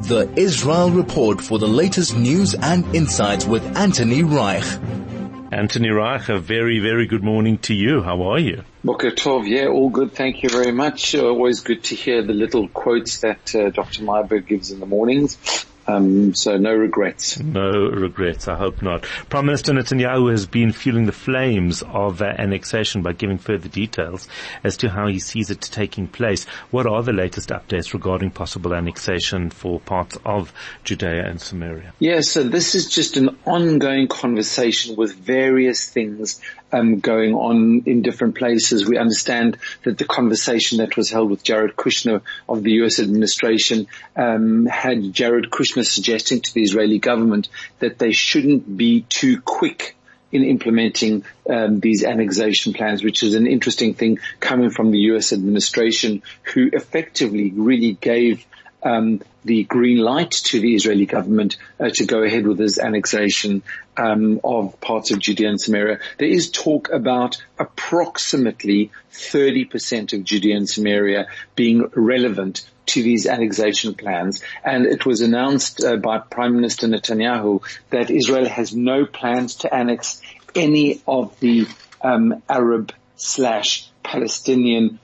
The Israel Report for the latest news and insights with Anthony Reich. Anthony Reich, a very, very good morning to you. How are you? Boker Tov, yeah, all good. Thank you very much. Always good to hear the little quotes that Dr. Meyerberg gives in the mornings. So no regrets. No regrets, I hope not. Prime Minister Netanyahu has been fueling the flames of annexation by giving further details as to how he sees it taking place. What are the latest updates regarding possible annexation for parts of Judea and Samaria? Yeah, so this is just an ongoing conversation with various things going on in different places. We understand that the conversation that was held with Jared Kushner of the U.S. administration had Jared Kushner suggesting to the Israeli government that they shouldn't be too quick in implementing these annexation plans, which is an interesting thing coming from the U.S. administration, who effectively really gave the green light to the Israeli government to go ahead with this annexation of parts of Judea and Samaria. There is talk about approximately 30% of Judea and Samaria being relevant to these annexation plans. And it was announced by Prime Minister Netanyahu that Israel has no plans to annex any of the Arab/Palestinian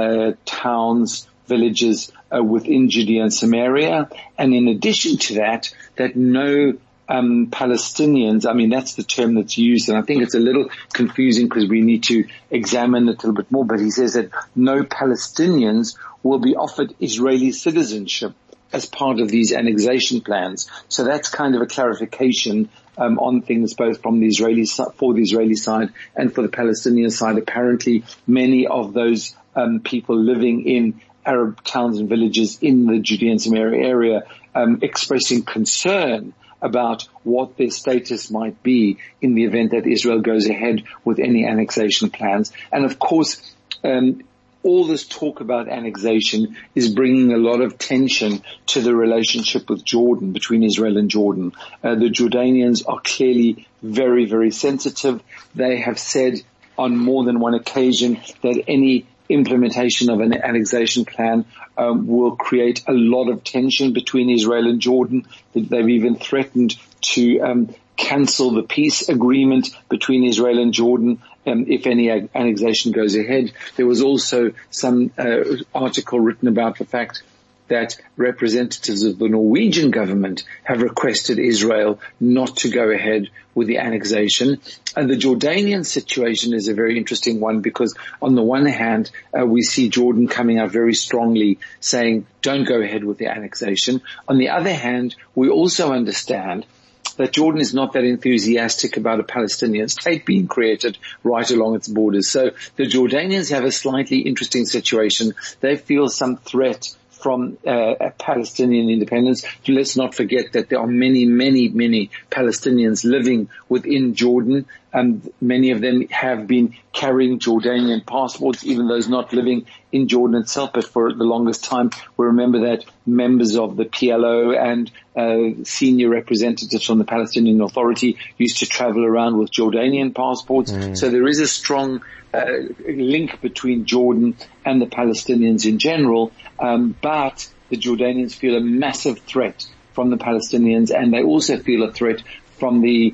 towns, villages within Judea and Samaria. And in addition to that, that no Palestinians, I mean, that's the term that's used, and I think it's a little confusing because we need to examine it a little bit more, but he says that no Palestinians will be offered Israeli citizenship as part of these annexation plans. So that's kind of a clarification on things both from the Israeli for the Israeli side and for the Palestinian side. Apparently, many of those people living in Arab towns and villages in the Judea and Samaria area expressing concern about what their status might be in the event that Israel goes ahead with any annexation plans. And of course, all this talk about annexation is bringing a lot of tension to the relationship with Jordan, between Israel and Jordan. The Jordanians are clearly very, very sensitive. They have said on more than one occasion that any implementation of an annexation plan will create a lot of tension between Israel and Jordan. They've even threatened to cancel the peace agreement between Israel and Jordan if any annexation goes ahead. There was also some article written about the fact that representatives of the Norwegian government have requested Israel not to go ahead with the annexation. And the Jordanian situation is a very interesting one because on the one hand, we see Jordan coming out very strongly saying, don't go ahead with the annexation. On the other hand, we also understand that Jordan is not that enthusiastic about a Palestinian state being created right along its borders. So the Jordanians have a slightly interesting situation. They feel some threat from Palestinian independence. Let's not forget that there are many, many, many Palestinians living within Jordan, and many of them have been carrying Jordanian passports, even those not living in Jordan itself. But for the longest time, we remember that members of the PLO and senior representatives from the Palestinian Authority used to travel around with Jordanian passports. So there is a strong link between Jordan and the Palestinians in general, but the Jordanians feel a massive threat from the Palestinians, and they also feel a threat from the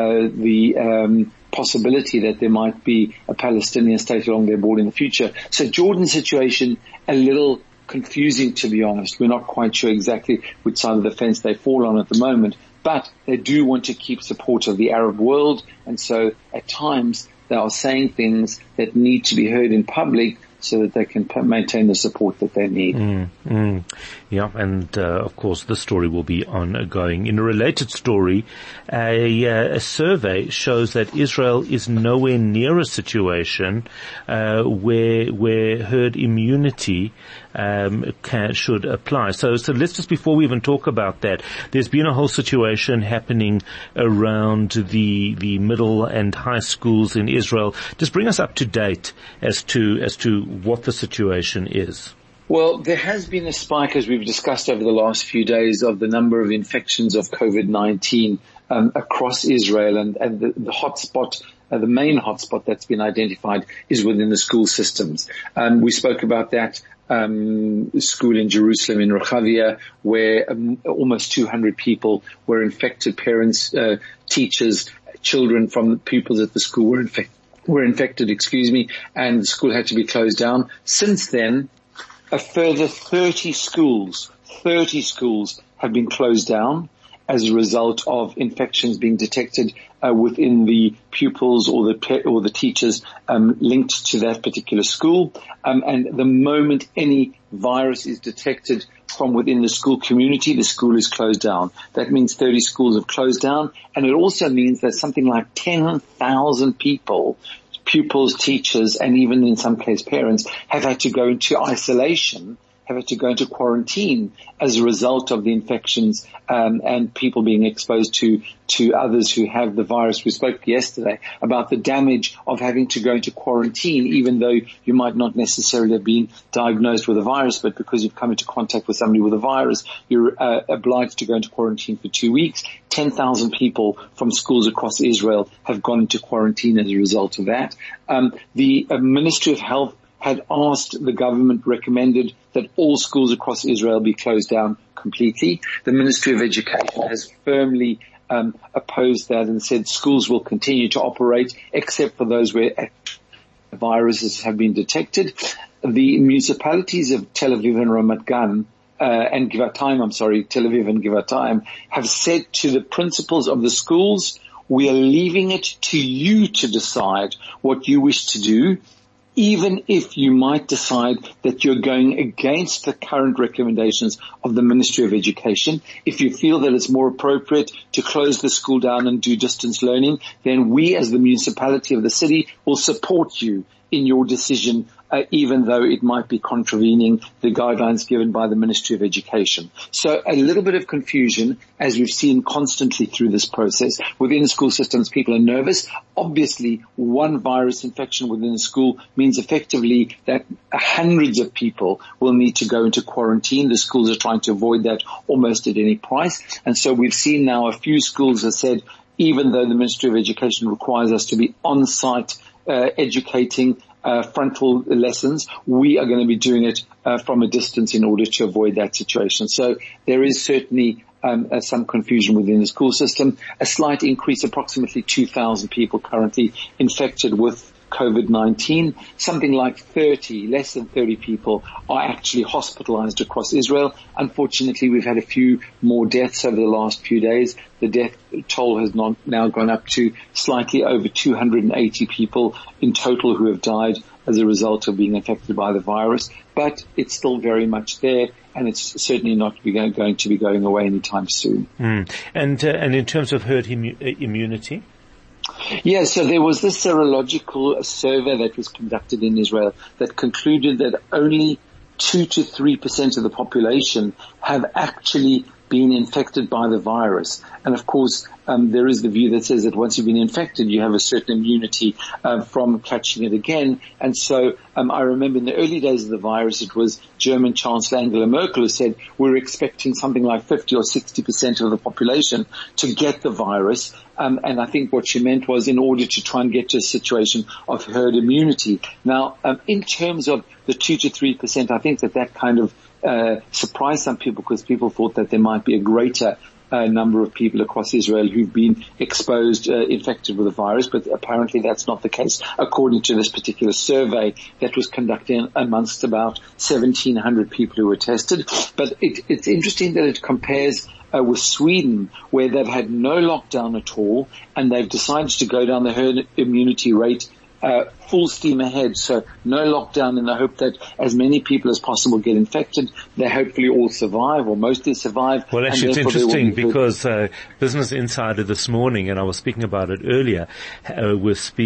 possibility that there might be a Palestinian state along their border in the future. So Jordan's situation a little confusing, to be honest. We're not quite sure exactly which side of the fence they fall on at the moment, but they do want to keep support of the Arab world, and so at times they are saying things that need to be heard in public so that they can maintain the support that they need. Yeah, and of course the story will be ongoing. In a related story, a survey shows that Israel is nowhere near a situation where herd immunity should apply. So let's just, before we even talk about that, there's been a whole situation happening around the middle and high schools in Israel. Just bring us up to date as to what the situation is. Well, there has been a spike, as we've discussed over the last few days, of the number of infections of COVID-19 across Israel, and the hotspot, the main hotspot that's been identified is within the school systems. We spoke about that school in Jerusalem, in Rechavia, where almost 200 people were infected. Parents, teachers, children from pupils at the school were infected, and the school had to be closed down. Since then, a further 30 schools have been closed down as a result of infections being detected within the pupils or the teachers linked to that particular school. And the moment any virus is detected from within the school community, the school is closed down. That means 30 schools have closed down, and it also means that something like 10,000 people, pupils, teachers, and even in some case parents, have had to go into isolation, have had to go into quarantine as a result of the infections and people being exposed to others who have the virus. We spoke yesterday about the damage of having to go into quarantine, even though you might not necessarily have been diagnosed with a virus, but because you've come into contact with somebody with a virus, you're obliged to go into quarantine for 2 weeks. 10,000 people from schools across Israel have gone into quarantine as a result of that. The Ministry of Health had asked, the government recommended that all schools across Israel be closed down completely. The Ministry of Education has firmly opposed that and said schools will continue to operate except for those where viruses have been detected. The municipalities of Tel Aviv and Ramat Gan and Givatayim, Tel Aviv and Givatayim, have said to the principals of the schools, we are leaving it to you to decide what you wish to do, even if you might decide that you're going against the current recommendations of the Ministry of Education. If you feel that it's more appropriate to close the school down and do distance learning, then we as the municipality of the city will support you in your decision, even though it might be contravening the guidelines given by the Ministry of Education. So a little bit of confusion, as we've seen constantly through this process. Within school systems, people are nervous. Obviously, one virus infection within a school means effectively that hundreds of people will need to go into quarantine. The schools are trying to avoid that almost at any price. And so we've seen now a few schools have said, even though the Ministry of Education requires us to be on-site educating frontal lessons, we are going to be doing it from a distance in order to avoid that situation. So there is certainly some confusion within the school system. A slight increase, approximately 2,000 people currently infected with COVID-19. Something like less than 30 people are actually hospitalized across Israel. Unfortunately, we've had a few more deaths over the last few days. The death toll has now gone up to slightly over 280 people in total who have died as a result of being infected by the virus. But it's still very much there, and it's certainly not going to be going away anytime soon. And in terms of herd immunity? Yeah, so there was this serological survey that was conducted in Israel that concluded that only 2 to 3% of the population have actually been infected by the virus. And of course, there is the view that says that once you've been infected, you have a certain immunity from catching it again. And so I remember in the early days of the virus, it was German Chancellor Angela Merkel who said we're expecting something like 50 or 60% of the population to get the virus. And I think what she meant was in order to try and get to a situation of herd immunity. Now, in terms of the 2 to 3%, I think that kind of surprised some people because people thought that there might be a greater number of people across Israel who've been exposed, infected with the virus, but apparently that's not the case, according to this particular survey that was conducted amongst about 1,700 people who were tested. But it's interesting that it compares with Sweden, where they've had no lockdown at all, and they've decided to go down the herd immunity rate full steam ahead. So no lockdown, in the hope that as many people as possible get infected, they hopefully all survive or mostly survive. Well, actually, it's interesting because Business Insider this morning, and I was speaking about it earlier, are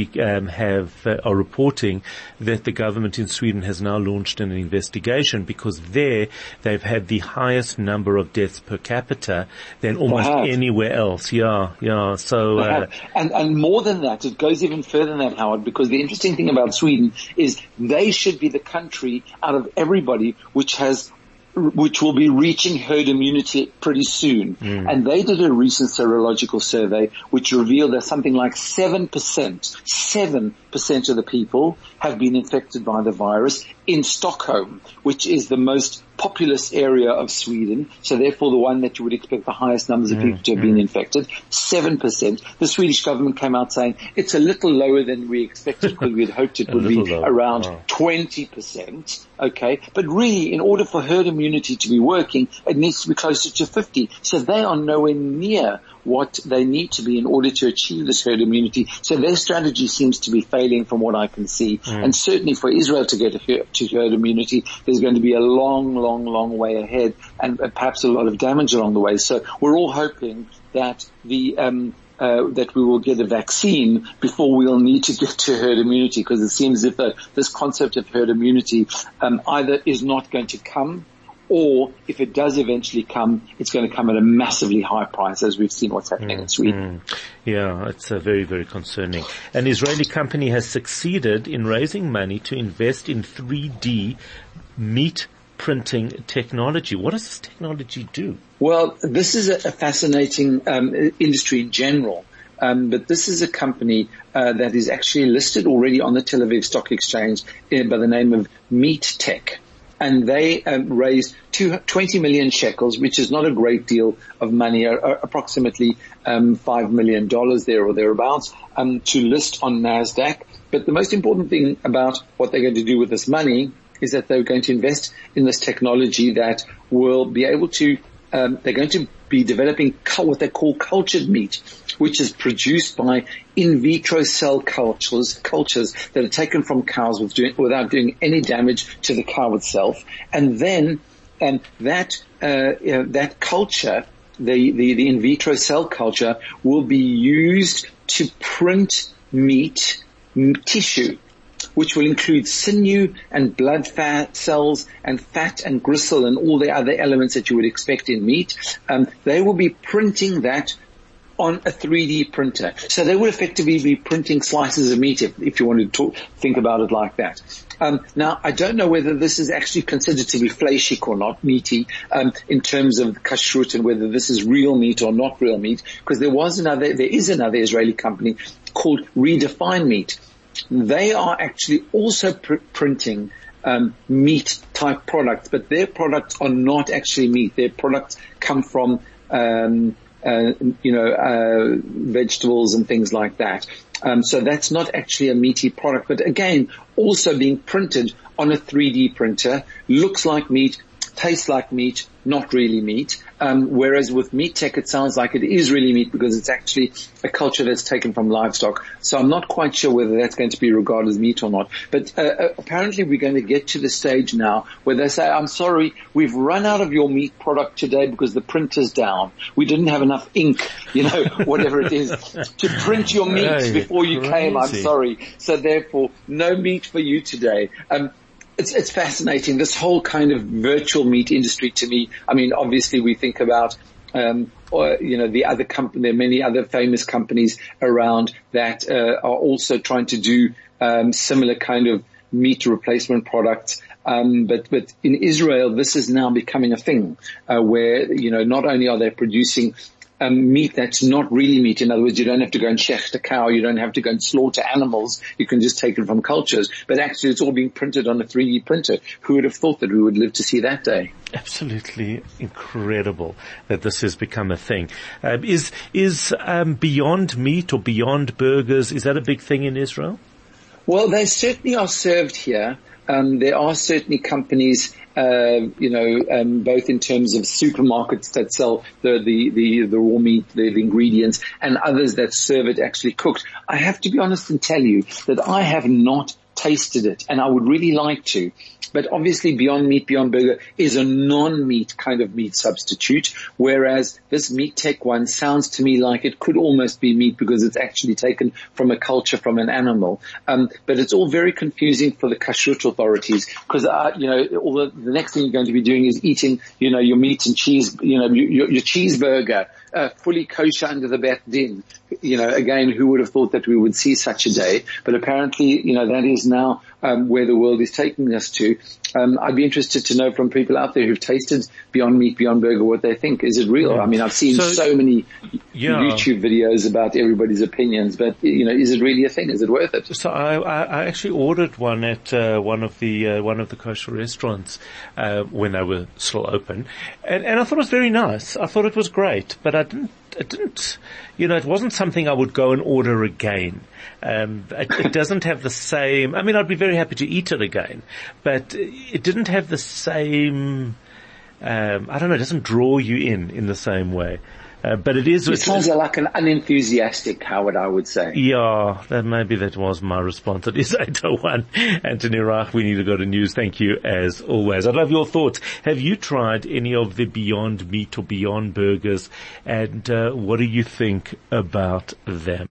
reporting that the government in Sweden has now launched an investigation because there they've had the highest number of deaths per capita than almost anywhere else. Yeah. So and more than that, it goes even further than that, Howard, because the interesting thing about Sweden is they should be the country out of everybody which will be reaching herd immunity pretty soon. And they did a recent serological survey which revealed that something like 7% of the people have been infected by the virus in Stockholm, which is the most populous area of Sweden, so therefore the one that you would expect the highest numbers of people to have been infected, 7%. The Swedish government came out saying it's a little lower than we expected because we had hoped it would be around 20%. Okay, but really, in order for herd immunity to be working, it needs to be closer to 50. So they are nowhere near what they need to be in order to achieve this herd immunity. So their strategy seems to be failing from what I can see. And certainly for Israel to get to herd immunity, there's going to be a long way ahead and perhaps a lot of damage along the way. So we're all hoping that that we will get a vaccine before we'll need to get to herd immunity, because it seems as if this concept of herd immunity either is not going to come, or if it does eventually come, it's going to come at a massively high price, as we've seen what's happening in Sweden. Yeah, it's very, very concerning. An Israeli company has succeeded in raising money to invest in 3D meat printing technology. What does this technology do? Well, this is a fascinating industry in general. But this is a company that is actually listed already on the Tel Aviv Stock Exchange by the name of Meat Tech. And they raised 20 million shekels, which is not a great deal of money, approximately $5 million there or thereabouts, to list on NASDAQ. But the most important thing about what they're going to do with this money is that they're going to invest in this technology that will be able to, they're going to be developing what they call cultured meat, which is produced by in vitro cell cultures that are taken from cows without doing any damage to the cow itself. And then, that culture, the in vitro cell culture, will be used to print meat tissue, which will include sinew and blood fat cells and fat and gristle and all the other elements that you would expect in meat. They will be printing that on a 3D printer. So they will effectively be printing slices of meat, if you want to think about it like that. Now, I don't know whether this is actually considered to be fleishik or not, meaty, in terms of kashrut, and whether this is real meat or not real meat, because there is another Israeli company called Redefine Meat. They are actually also printing meat type products, but their products are not actually meat. Their products come from vegetables and things like that. So that's not actually a meaty product, but again, also being printed on a 3D printer, looks like meat, tastes like meat, not really meat. Whereas with Meat Tech, it sounds like it is really meat because it's actually a culture that's taken from livestock. So I'm not quite sure whether that's going to be regarded as meat or not. But apparently we're going to get to the stage now where they say, I'm sorry, we've run out of your meat product today because the printer's down. We didn't have enough ink, whatever it is, to print your meat before you came. I'm sorry. So therefore, no meat for you today. It's fascinating, this whole kind of virtual meat industry to me. I mean, obviously we think about, the other company, there are many other famous companies around that, are also trying to do, similar kind of meat replacement products. But in Israel, this is now becoming a thing, where, not only are they producing meat that's not really meat. In other words, you don't have to go and shecht a cow. You don't have to go and slaughter animals. You can just take it from cultures. But actually, it's all being printed on a 3D printer. Who would have thought that we would live to see that day? Absolutely incredible that this has become a thing. Is Beyond Meat or Beyond Burgers, is that a big thing in Israel? Well, they certainly are served here. There are certainly companies, both in terms of supermarkets that sell the raw meat, the ingredients, and others that serve it actually cooked. I have to be honest and tell you that I have not tasted it, and I would really like to. But obviously Beyond Meat, Beyond Burger is a non-meat kind of meat substitute, whereas this Meat Tech one sounds to me like it could almost be meat because it's actually taken from a culture, from an animal. But it's all very confusing for the kashrut authorities because, the next thing you're going to be doing is eating, your meat and cheese, your cheeseburger, fully kosher under the Bet Din. Again, who would have thought that we would see such a day? But apparently, that is now where the world is taking us to. I'd be interested to know from people out there who've tasted Beyond Meat, Beyond Burger what they think. Is it real? Yeah. I mean, I've seen so many YouTube videos about everybody's opinions, but is it really a thing? Is it worth it? So I actually ordered one at one of the kosher restaurants when they were still open, and I thought it was very nice. I thought it was great, but it didn't, it wasn't something I would go and order again. It doesn't have the same, I mean, I'd be very happy to eat it again, but it didn't have the same, I don't know, it doesn't draw you in the same way. But it is. It sounds like an unenthusiastic Howard, I would say. Yeah, maybe that was my response. It is 8:01. Anthony Reich, we need to go to news. Thank you as always. I'd love your thoughts. Have you tried any of the Beyond Meat or Beyond Burgers? And what do you think about them?